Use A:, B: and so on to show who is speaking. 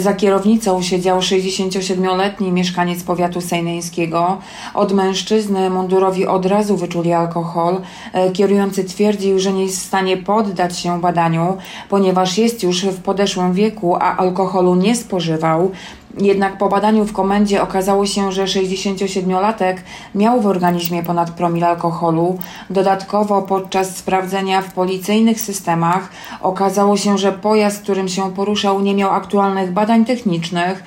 A: Za kierownicą siedział 67-letni mieszkaniec powiatu sejneńskiego. Od mężczyzny mundurowi od razu wyczuli alkohol. Kierujący twierdził, że nie jest w stanie poddać się badaniu, ponieważ jest już w podeszłym wieku, a alkoholu nie spożywał. Jednak po badaniu w komendzie okazało się, że 67-latek miał w organizmie ponad promil alkoholu. Dodatkowo podczas sprawdzenia w policyjnych systemach okazało się, że pojazd, którym się poruszał, nie miał aktualnych badań technicznych.